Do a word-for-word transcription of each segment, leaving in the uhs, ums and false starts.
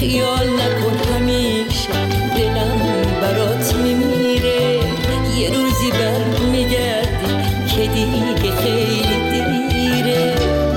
خیال نکن همیشه دلم برات میمیره، یه روزی بر میگردی که دیگه خیلی دیره.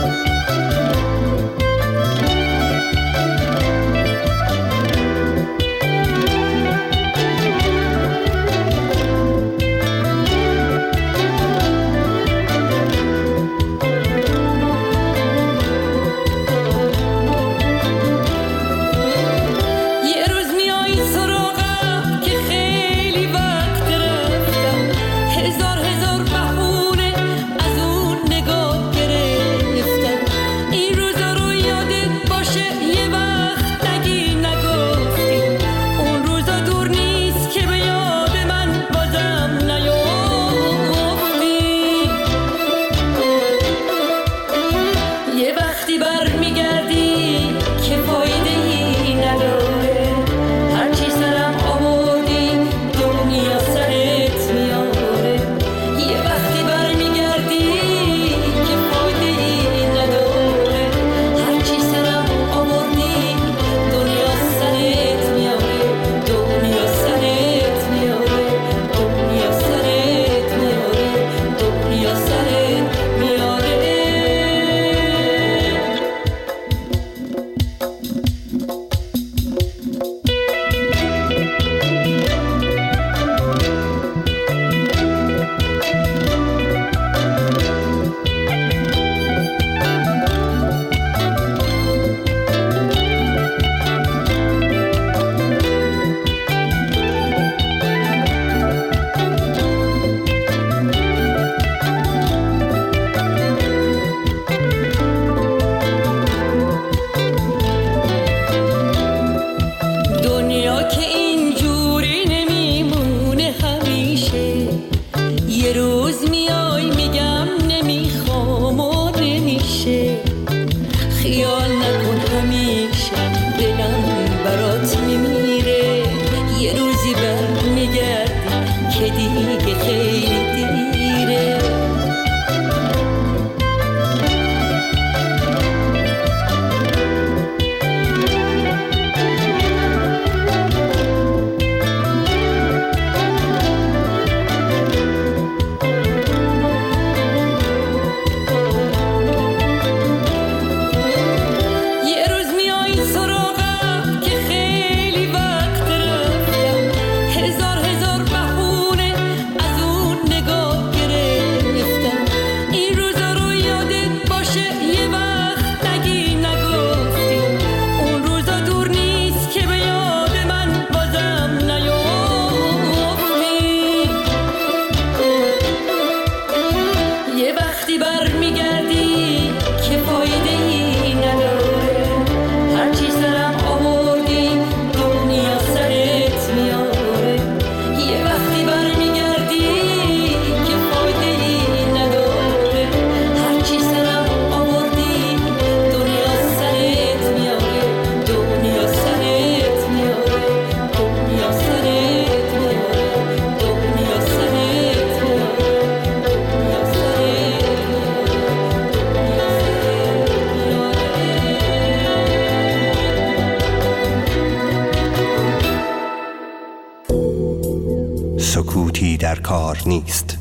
سکوتی در کار نیست.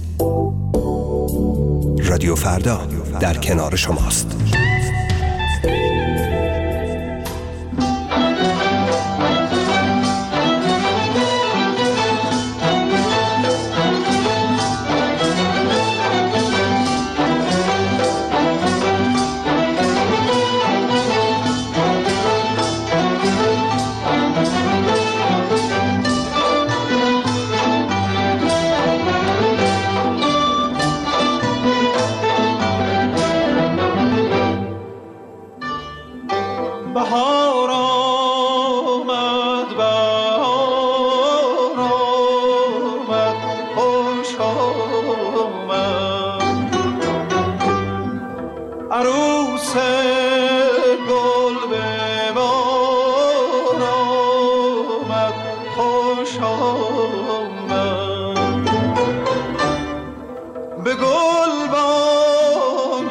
رادیو فردا در کنار شماست.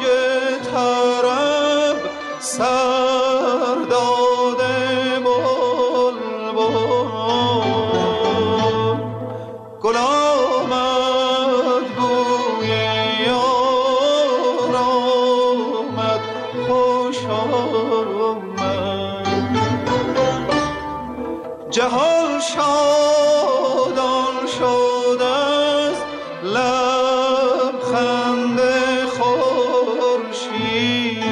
سر داده جهان شادان شد از لبخند خورشید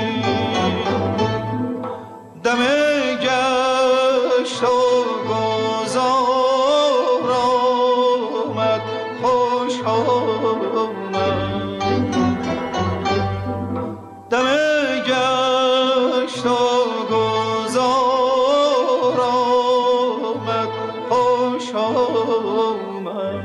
دم گشت و گذار آمد خوش آمد دم گشت و گذار آمد خوش آمد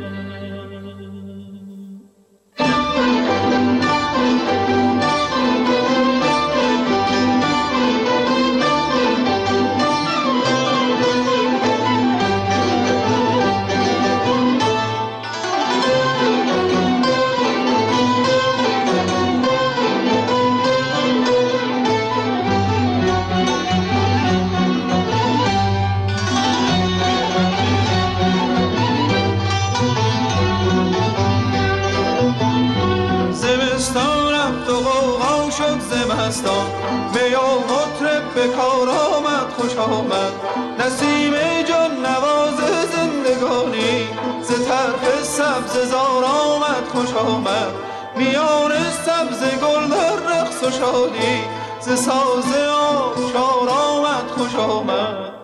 زمستان می و مطرب به کار آمد خوش آمد نسیم جان نواز زندگانی ز طرف سبز زار آمد خوش آمد میان سبز گل در رقص و شادی ز ساز آبشار آمد خوش آمد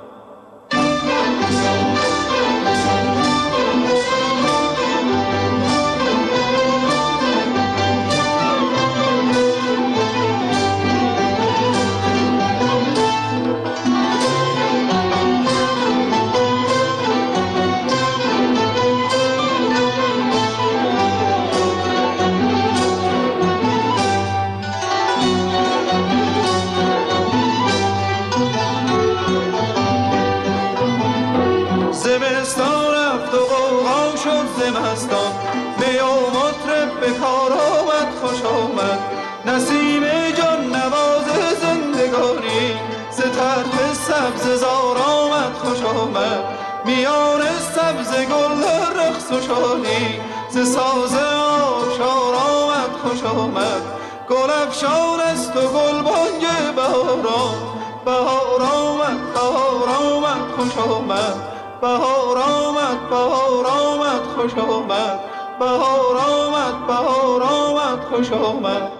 زمستان رفت و غوغا شد زمستان می و مطرب به کار آمد خوش آمد نسیم جان نواز زندگانی ز طرف سبز زار آمد خوش آمد میان سبز گل رقص و شادی ز ساز آبشار آمد خوش آمد گل افشان است و گل بانگ بهاران بهار آمد بهار آمد خوش آمد بهار آمد بهار آمد خوش آمد بهار آمد بهار آمد خوش آمد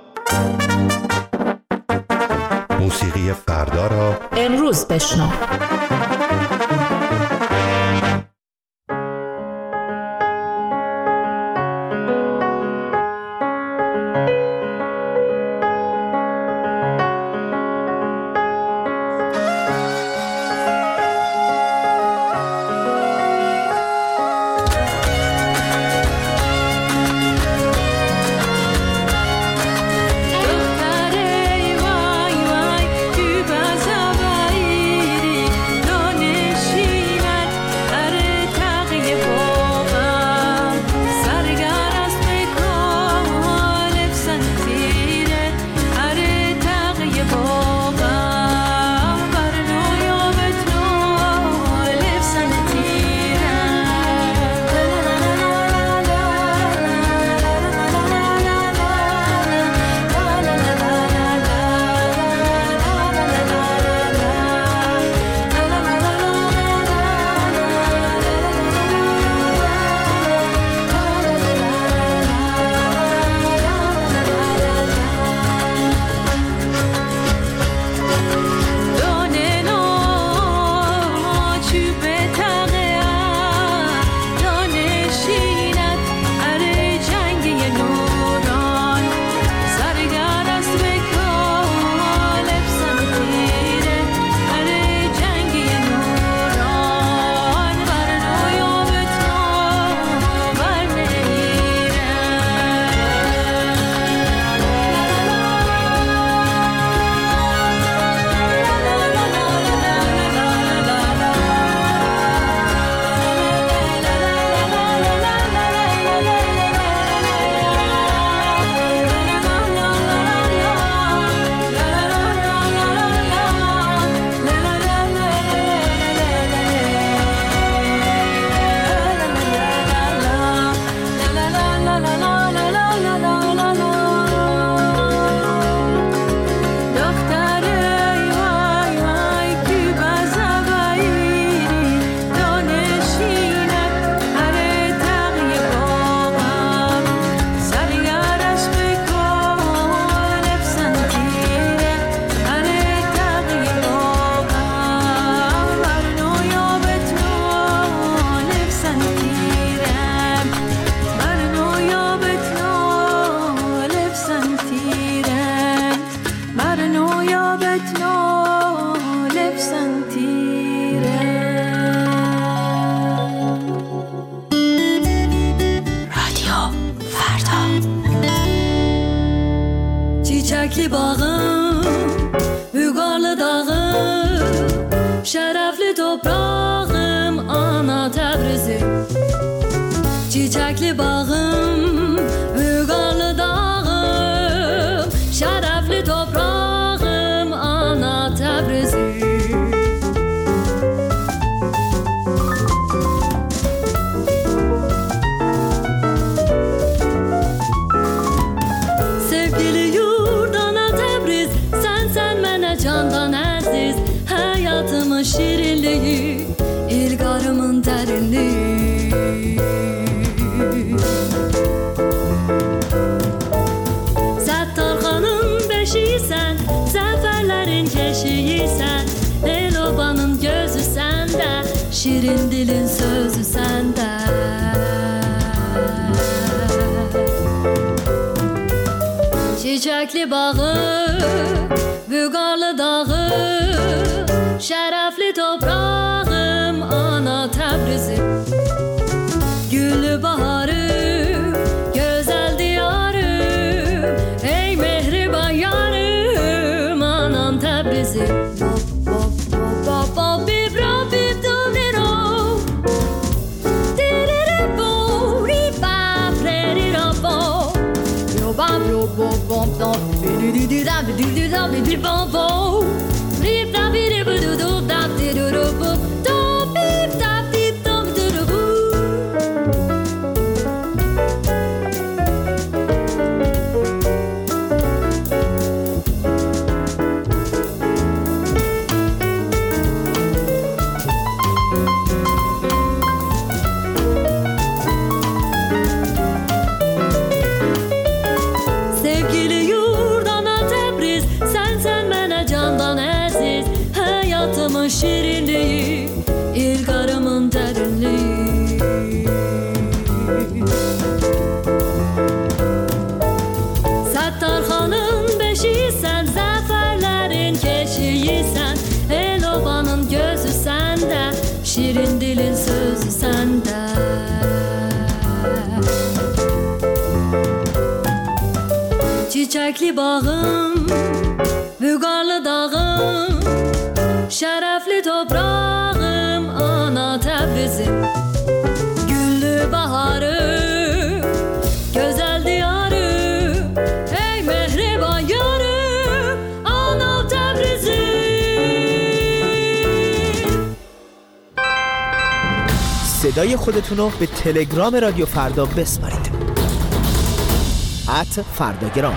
موسیقی فردا را امروز بشنو. دختره وای وای تو بزا بایری دانه Çiçekli bağım, Bügarlı dağım, şerefli toprağım, ana Tebrizim. Çiçekli bağım, Bügarlı dağım, şerefli toprağım, ana Tebrizim. Sevgili yurt ana Tebriz, sen sen mene candan aziz. Hayatımın şirinliği, ilgarımın derinliği. Settarxanın beşiysen, zaferlerin keşiysen. Elobanın gözü sende, şirin dilin sözü sende. Çiçekli bağı, Bügarlı dağı, şerefli toprağım, ana Tebrizim. Güllü baharım, güzel diyarım, ey mehriban yarım, anam Tebrizim. Sevgili yurt ana Tebriz, sen sen mene candan aziz. Hayatımın şirinliği, ilgarımın derinliği. Settarxanın beşiysen, zaferlerin keşiysen. Elobanın gözü sende, şirin dilin sözü sende. Çiçekli bağım, Bügarlı dağım, şerefli toprağım, ana Tebrizim. Güllü baharım, güzel diyarım, ey mehriban yarım, ana Tebrizim. صدای خودتون رو به تلگرام رادیو فردا بسپارید. ات فرداگرام.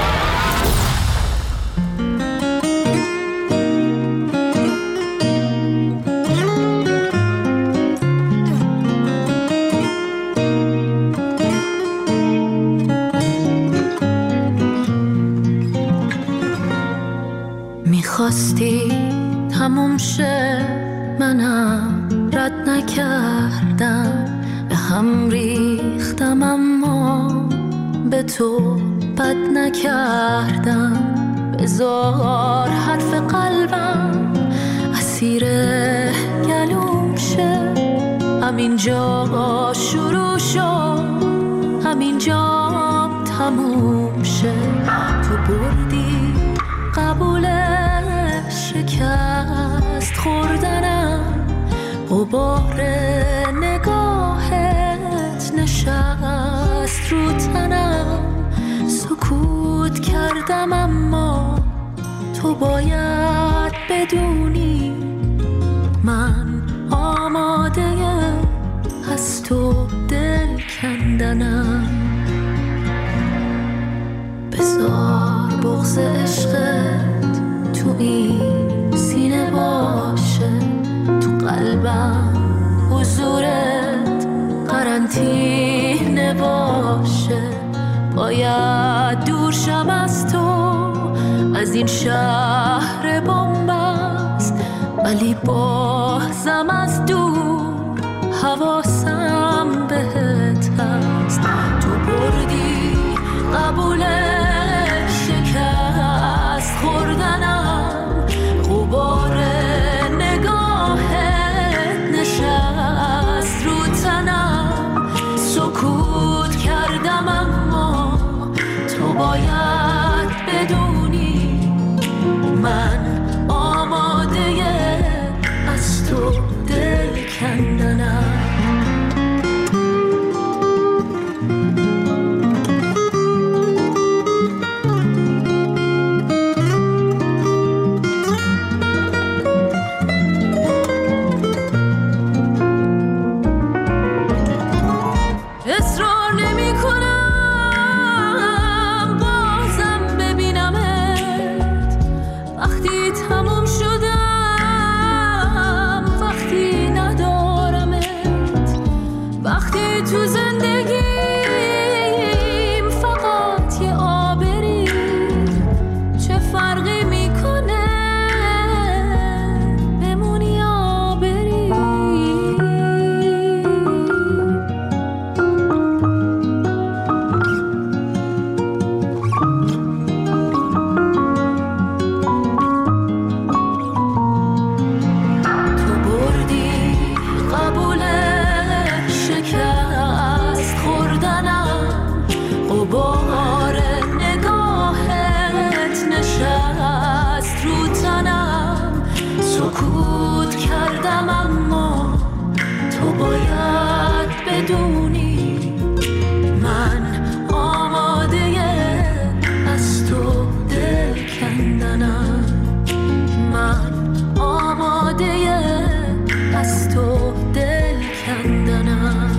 میخواستی تموم شه، منم رد نکردم، به هم ریختم اما به تو بد نکردم. بذار حرف قلبم اسیر گلوم شه، همینجا شروع شد، همینجا تموم شه. تو بردی قبول شکست خوردنم، غبار نگاهت نشست رو تنم. سکوت کردم اما تو باید بدونی من آماده از تو دل کندنم. بذار بغض عشقت تو این سینه باشه، تو قلبم حضورت قرنطینه باشه. باید دور شم از تو، از این شهر بنبست، ولی بازم از دور حواسم بهت هست. تو بردی قبول شکست خوردنم، غبار نگاهت نشست رو تنم. سکوت کردم اما تو باید بدونی سکوت کردم اما تو باید بدونی من آماده از تو دل کندنم، من آماده از تو دل کندنم.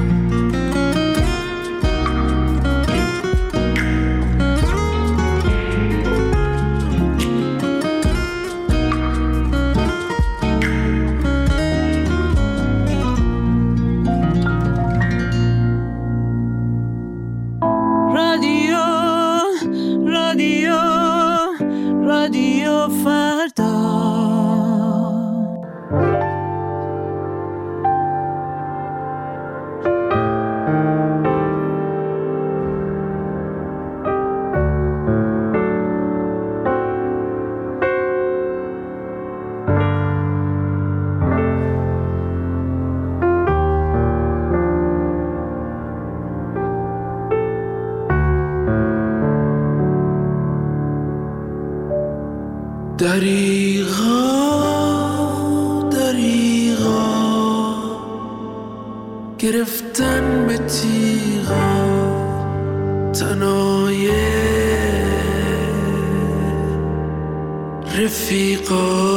دریغا دریغا گرفتن به تیغا تنای رفیقا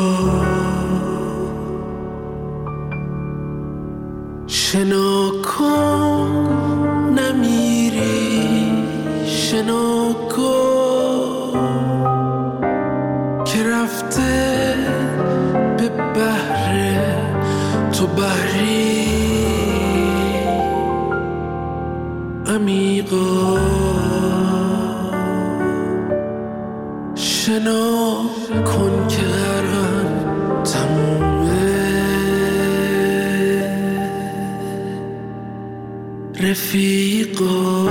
شنا کن نمیری شنا کن که رفته به بحر تو بحری عمیقا شنا کن که غرقم تمومه رفیقا.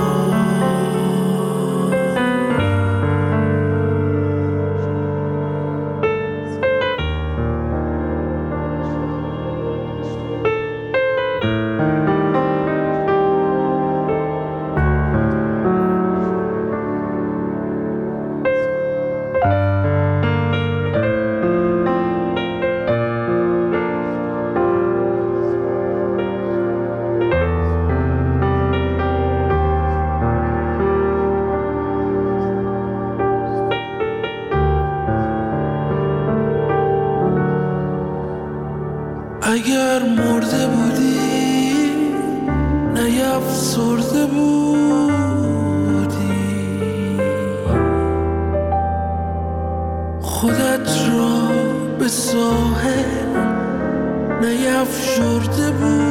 اگر مرده بودی نیفسرده بودی خودت را به ساحل نیفشرده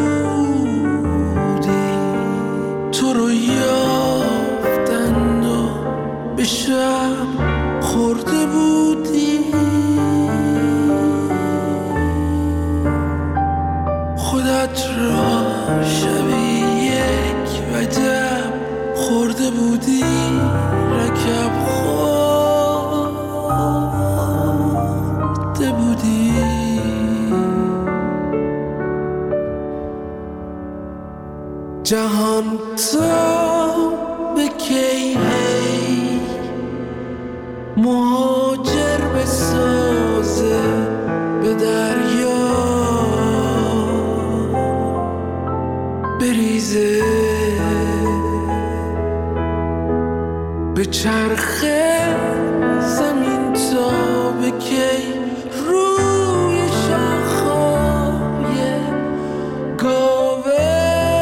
بودی تو رو یافتند و به شب خورده بودی خودت را شبی یک وجب خورده بودی رکب خورده بودی جهان تا به کی هی مهاجر بسازه به دریا بریزه به چرخه زمین تا به کی روی شاخه‌های گاوه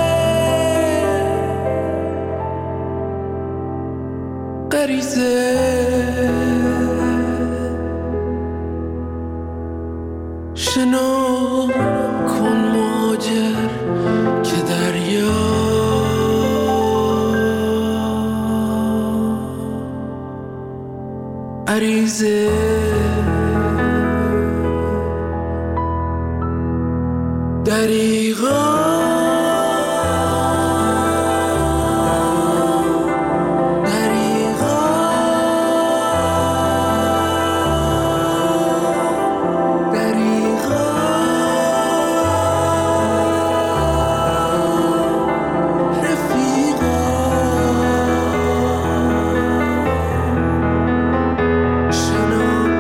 غریزه شنا کن مهاجر که دریا عریضه دریغا شنا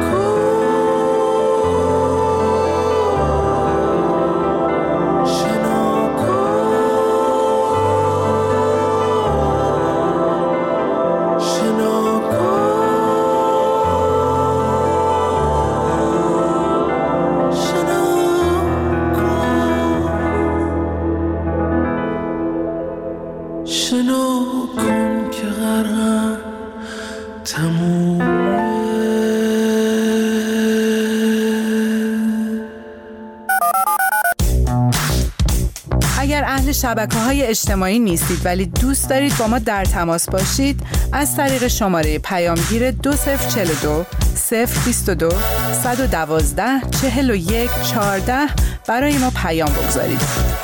شبکه‌های اجتماعی نیستید ولی دوست دارید با ما در تماس باشید، از طریق شماره پیامگیر دو صفر چهل و دو صفر بیست و دو صد و دوازده چهل و یک چهارده برای ما پیام بگذارید.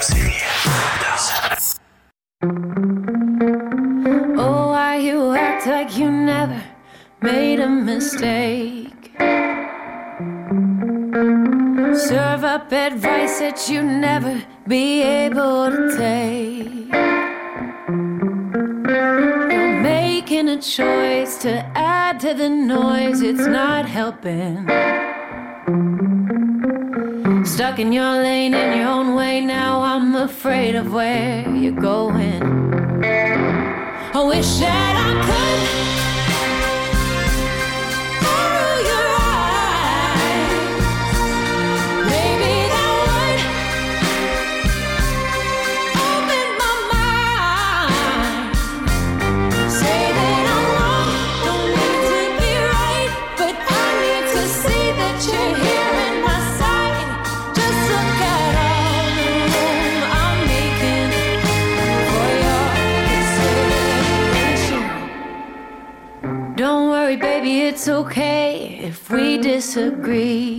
Oh, why you act like you never made a mistake? Serve up advice that you never be able to take. You're making a choice to add to the noise, it's not helping. Stuck in your lane in your own way, now I'm afraid of where you're going. I wish that I could borrow your eyes. Maybe that would open my mind. Say that I'm wrong, don't need to be right, but I need to see that you're here in my sight. Just look at all the room I'm making for your consideration. Don't worry, baby, it's okay if we disagree.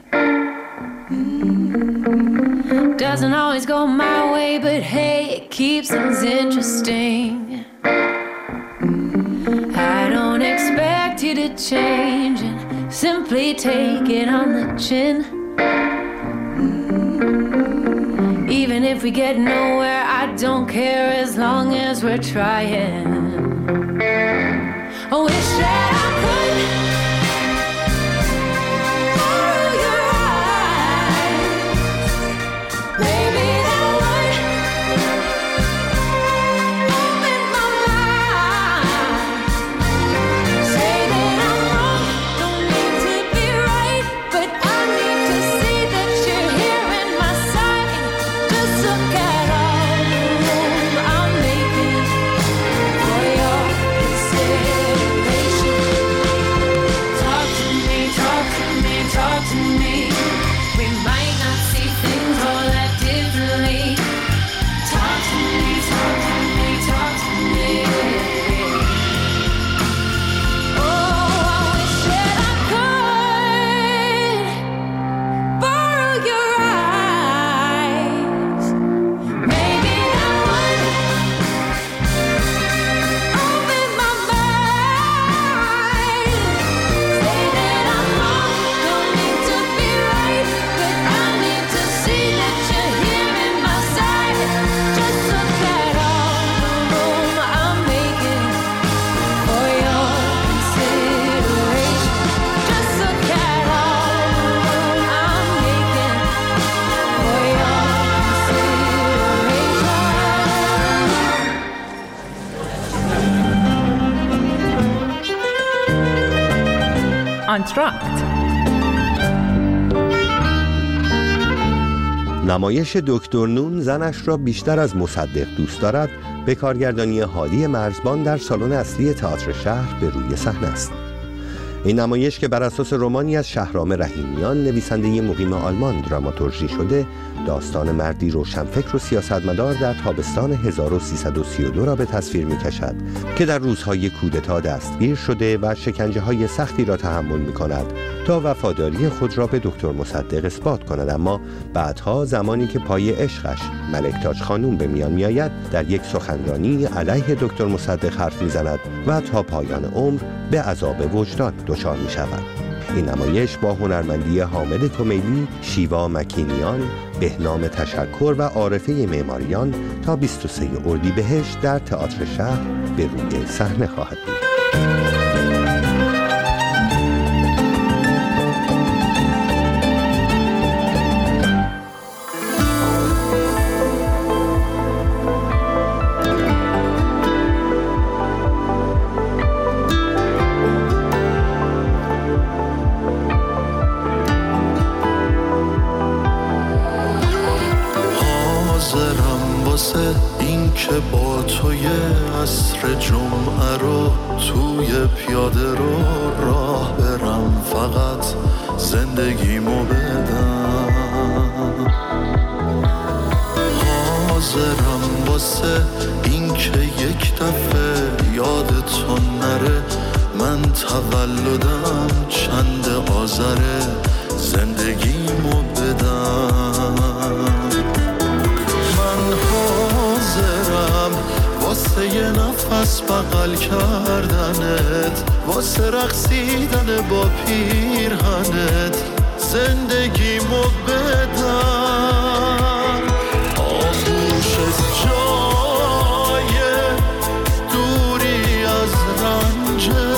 Doesn't always go my way, but hey, it keeps things interesting. I don't expect you to change and simply take it on the chin. Even if we get nowhere, I don't care as long as we're trying. I wish that I could borrow your eyes. Maybe that would open my mind. Say that I'm wrong, don't need to be right, but I need to see that you're here in my sight. Just look at all the room I'm making for your consideration. Talk to me, talk to me, talk to me. We might not see things all that differently. Talk to me, talk to me, talk to me. Oh, I wish that I could borrow your eyes. Maybe that would open my mind. Say that I'm wrong, don't need to be right, but I need to see that you're here in my sight. Just look at all the room I'm making for your consideration. Just look at all the room I'm making for your consideration. آنتراکت. نمایش دکتر نون زنش را بیشتر از مصدق دوست دارد به کارگردانی هادی مرزبان در سالن اصلی تئاتر شهر به روی صحنه است. این نمایش که بر اساس رمانی از شهرام رحیمیان نویسنده مقیم آلمان دراماتورژی شده، داستان مردی روشنفکر و سیاستمدار در تابستان هزار و سیصد و سی و دو را به تصویر می‌کشد که در روزهای کودتا دستگیر شده و شکنجه‌های سختی را تحمل می‌کند تا وفاداری خود را به دکتر مصدق اثبات کند، اما بعدها زمانی که پای عشقش ملک تاج خانوم به میان می‌آید در یک سخنرانی علیه دکتر مصدق حرف می‌زند و تا پایان عمر به عذاب وجدان دچار می‌شود. این نمایش با هنرمندی حامد کمیلی، شیوا مکینیان، بهنام تشکر و عارفه معماریان تا بیست و سوم اردیبهشت در تئاتر شهر به روی صحنه خواهد بود. این که با توی عصر جمعه رو توی پیاده رو راه برم، فقط زندگیمو بدم. حاضرم واسه این که یک دفعه یادتون نره من تولدم چند آذره زندگیمو بدم. من حاضرم واسه یه نفس بغل کردنت، واسه رقصیدن با پیرهنت زندگیمو بدم. آغوشت جای دوری از رنجه،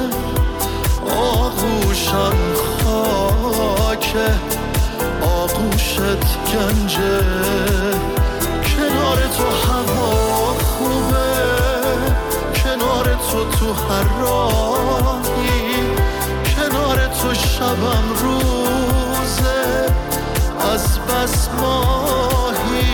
آغوشم خاکه آغوشت گنجه. کنار تو هوا خوبه، کنار تو تو هر راهی، کنار تو شبم روزه از بس ماهی.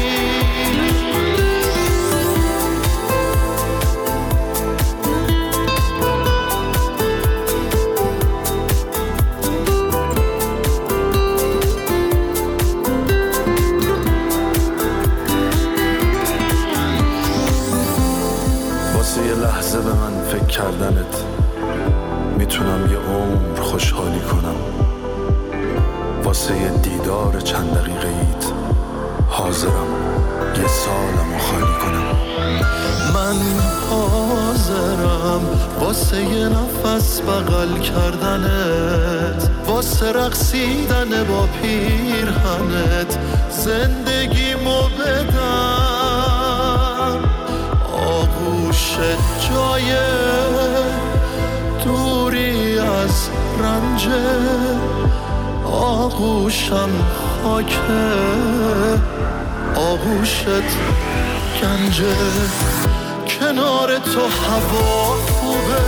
یه لحظه به من فکر کردنت میتونم یه عمر خوشحالی کنم. واسه یه دیدار چند دقیقه ایت حاضرم یه سالمو خالی کنم. من حاضرم واسه یه نفس بغل کردنت، واسه رقصیدن با پیرهنت زندگیمو بدم. آغوشت جای دوری از رنجه، آغوشم خاکه آغوشت گنجه. کنار تو هوا خوبه،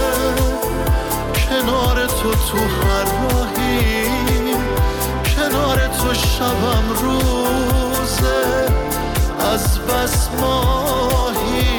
کنار تو تو هر راهی، کنار تو شبم روزه از بس ماهی.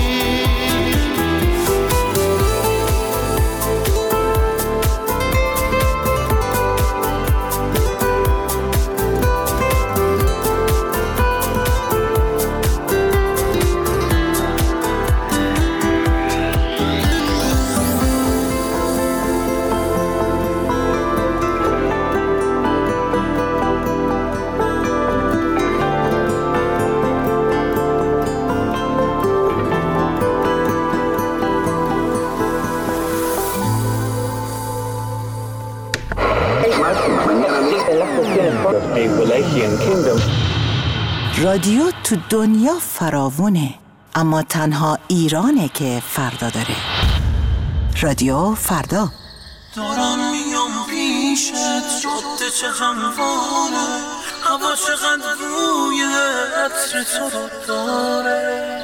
رادیو تو دنیا فراوونه، اما تنها ایرانه که فردا داره. رادیو فردا. دارم میام پیشت، جاده چه همواره، هوا چقدر روی عطر تو رو داره.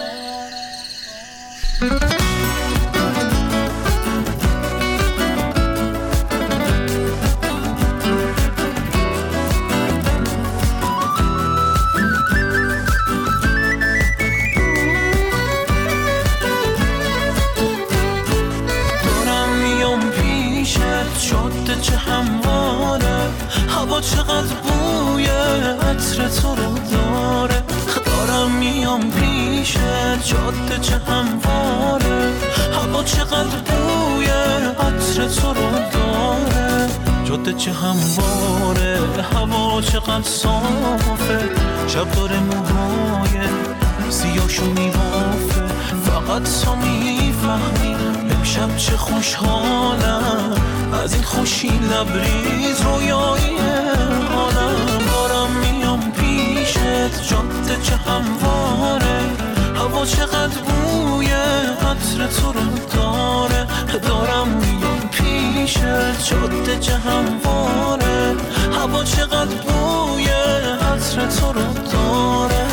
جاده چه همواره، هوا چقدر بوی عطر تو رو داره. دارم میام پیشت، جاده چه همواره، هوا چقدر بوی عطر تو رو داره. جاده چه همواره، هوا چقدر صافه، شب داره موهای سیاهشو میبافه. فقط تو میفهمی امشب چه خوشحالم، از این خوشی لبریز رویایی حالم. دارم میام پیشت، جاده چه همواره، هوا چقدر بوی عطر تو رو داره. دارم میام پیشت، جاده چه همواره، هوا چقدر بوی عطر تو رو داره.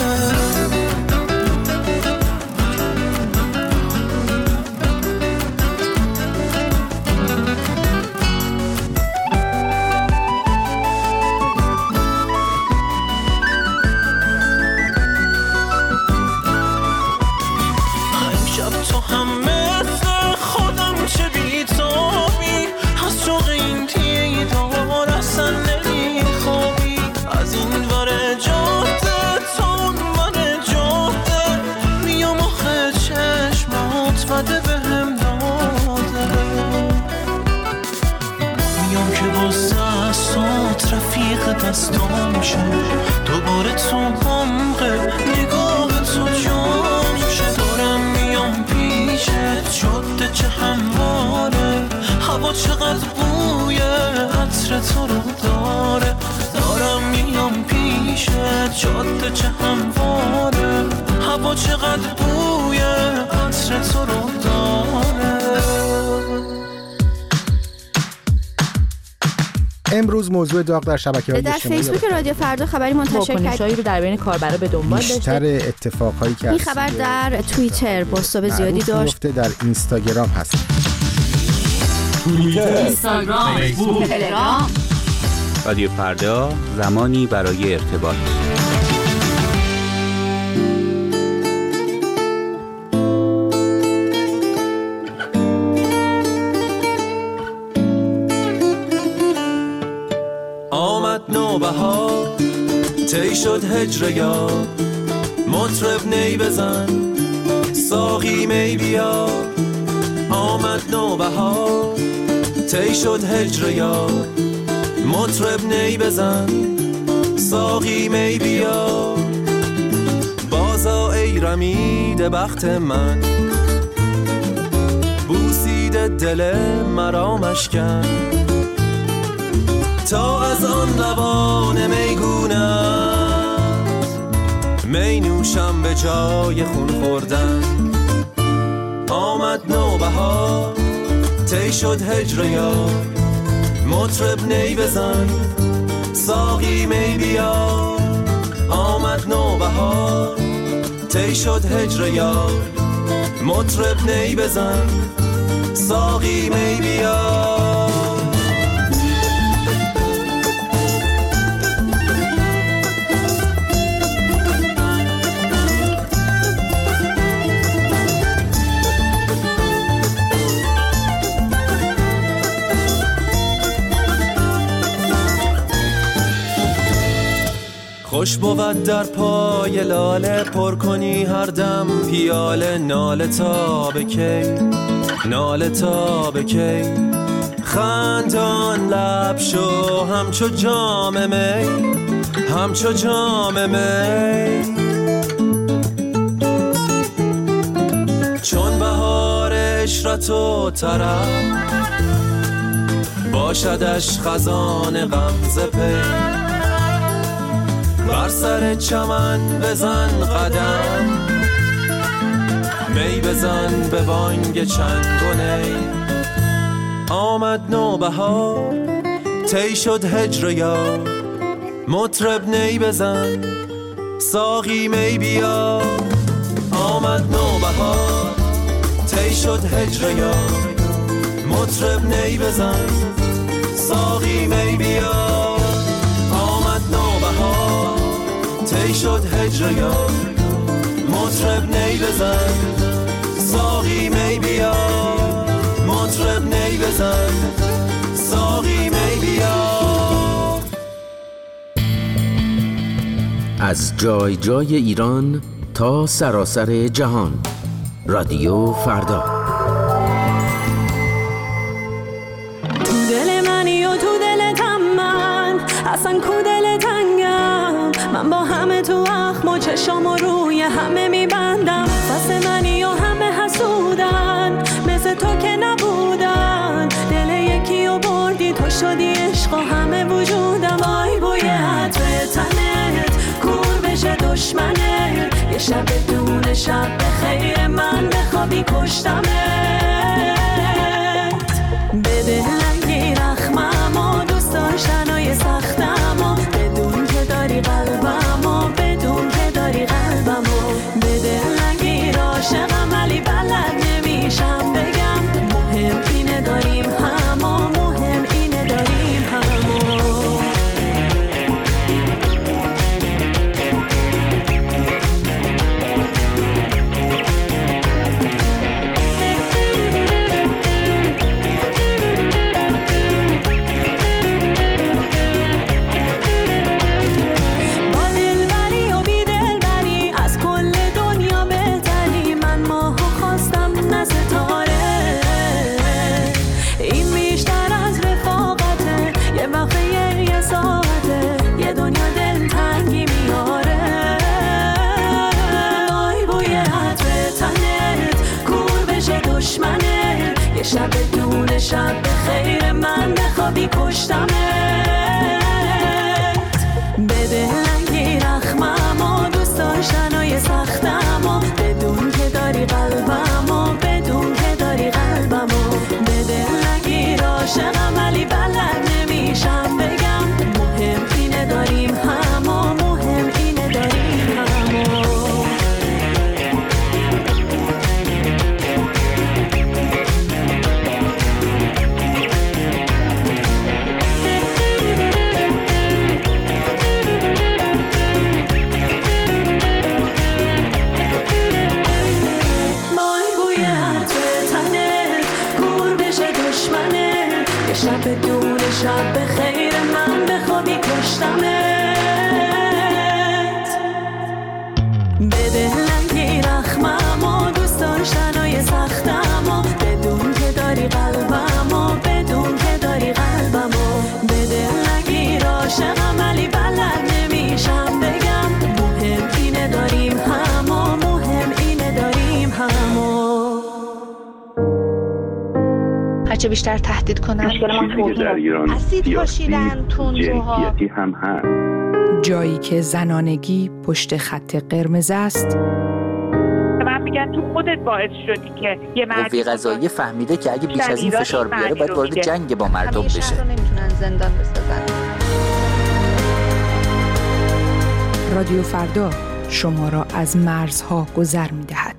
از شوق این دیدار اصلا نمیخوابی. عشق دستام شه، دوباره تو عمق نگاه تو جام شه. دارم میام پیشت، جاده چه همواره، هوا چقدر بوی عطر تو رو داره. دارم میام پیشت، جاده چه همواره، هوا چقدر بوی عطر تو رو داره. امروز موضوع داغ در شبکه‌های در اجتماعی فیسبوک رادیو فردا خبری منتشر واکنش‌هایی رو در بین کاربرا به دنبال داشته. بیشتر اتفاقایی که این خبر در توییتر بازتاب زیادی داشت. در اینستاگرام هست. توییتر، اینستاگرام، فیسبوک، تلگرام. رادیو فردا، زمانی برای ارتباط. آمد نوبهار، تی شد هجر یار، مطرب نی بزن، ساقی می بیا. آمد نوبهار، تی شد هجر یار، مطرب نی بزن، ساقی می بیا. بازا ای رمیده بخت من، بوسیده دل مرا مشکن، تا از آن لبان میگونت می نوشم به جای خون خوردن. آمد نوبهار، تی شد هجر یار، مطرب نی بزن، ساقی می بیا. آمد نوبهار، تی شد هجر یار، مطرب نی بزن، ساقی می بیا. خوش بود در پای لاله، پر کنی هر دم پیاله. ناله تا به کی، ناله تا به کی، خندان لب شو همچو جام می، همچو جام می. چون بهار عشرت و طرب، باشدش خزان غمزه پی. بر سر چمن بزن قدم، می بزن به بانگ چنگ و نی. آمد نوبهار، تی شد هجر یار، مطرب نی بزن، ساقی می بیا. آمد نوبهار، تی شد هجر یار، مطرب نی بزن، ساقی می بیا. آمد نوبهار، تی شد هجر یار، مطرب نی بزن، ساقی می بیا. مطرب نی بزن، ساقی می بیا. از جای جای ایران تا سراسر جهان، رادیو فردا. تو دل منی و تو دلتم من، اصلا کو دل تنگم. من با همه تو اخم و چشام و روی همه میبندم. بس منی و همه حسودن، مثل تو که نبودن. دل یکی و بردی، تو شدی عشق و همه وجودم. وای بوی عطر تنت کور بشه دشمنت. یه شب بدون شب به خیر من بخوابی پشتمت. بده لنگی رخمم و دوست داشتنای سختم و بدون که داری قلبم و بدون که داری قلبم و بده لنگی عاشقم ولی بلد نمیشم بگم. مهم اینه داریم هم و مهم اینه داریم هم و شب به خیر من بخوابی کشتمت. بده لنگی رخمم و دوست داشتنای سختم و بدون که داری قلبم و بدون که داری قلبم و بده لنگی عاشقم ولی بلد نمیشم بگم مهم اینه داریم هم و مهم اینه داریم هم و شب دور شب به خیر من بخوابی کشتمت. بده لنگی رخمم و دوست داشتنای سختم و بدون که داری قلبم و بدون که داری قلبم و بده لنگی عاشقم ولی بلد نمیشم بگم مهم اینه داریم هم و مهم اینه داریم هم و هرچه بیشتر تهدید کنن چیزی در ایران اسید پاشیدن تندروها هم هست. جایی که زنانگی پشت خط قرمز است. من میگن تو خودت باعث شدی که یه مرد قوه قضاییه فهمیده که اگه بیش از این فشار بیاره باید وارد جنگ با مردم بشه. شهر رو نمیتونن زندان بسازن. رادیو فردا شما را از مرزها گذر میدهد.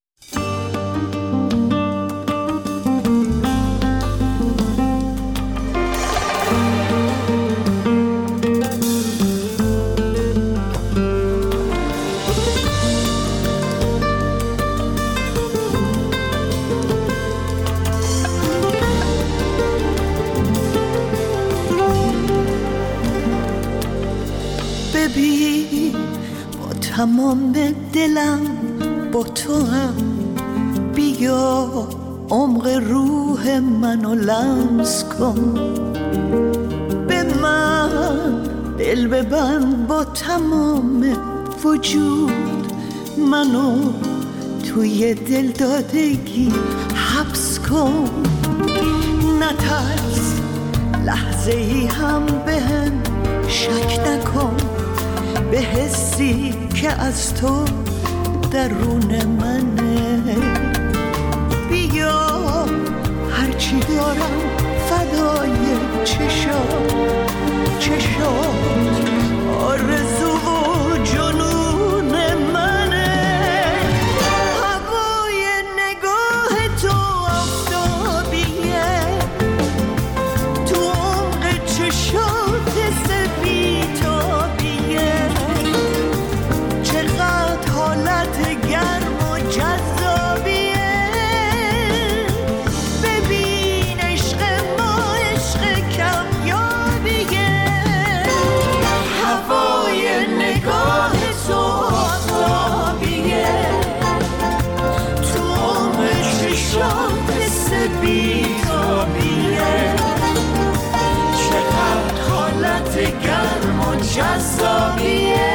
ببین با تمام دلم با تو هم بیا عمق روح منو لمس کن. به من دل ببند با تمام وجود منو توی دل دادگی حبس کن. نترس لحظه ای هم بهم شک نکن به حسی که از تو درون منه. بیا هرچی دارم فدای چشات چشات آرزو و جنون منه. هوای نگاه تو آفتابیه تو عمق چشات سپیتابیه. چقدر حالت گرم و جذابیه. ببین عشق ما عشق کمیابیه. هوای نگاه تو آفتابیه تو عمق چشات سپیتابیه. چقدر حالت گرم و جذابیه.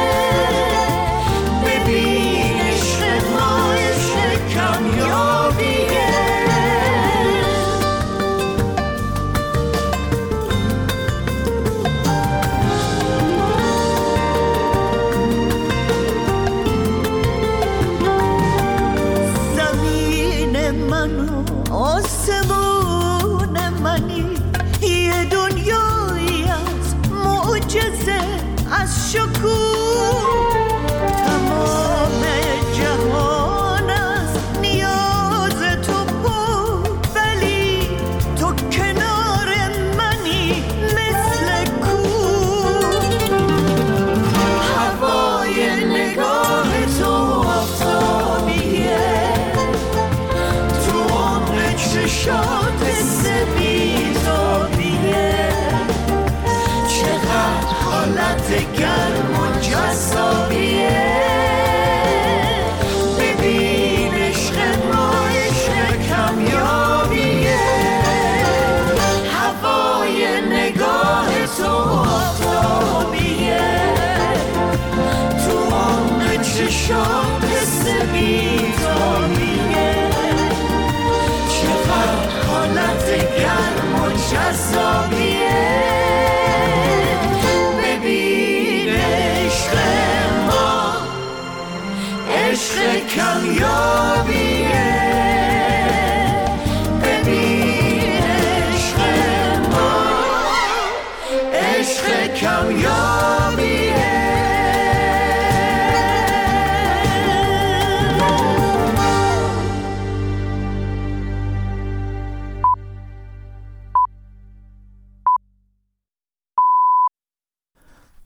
ببین عشق ما عشق کمیابیه. زمین من و آسمون منی یه دنیایی از معجزه از شکوه. تمام جهان از نیاز تو پر ولی تو کنار منی مثل کوه. هوای نگاه تو آفتابیه تو عمق چشات سپیتابیه. چقدر حالت گرم و جذابیه. ببین عشق ما عشق کمیابیه. هوای نگاه تو آفتابیه تو عمق چشات سپیتابیه. چقدر حالت جذابی